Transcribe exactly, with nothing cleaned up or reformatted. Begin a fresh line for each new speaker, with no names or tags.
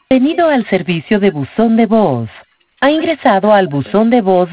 Bienvenido al servicio de buzón de voz. Ha ingresado al buzón de voz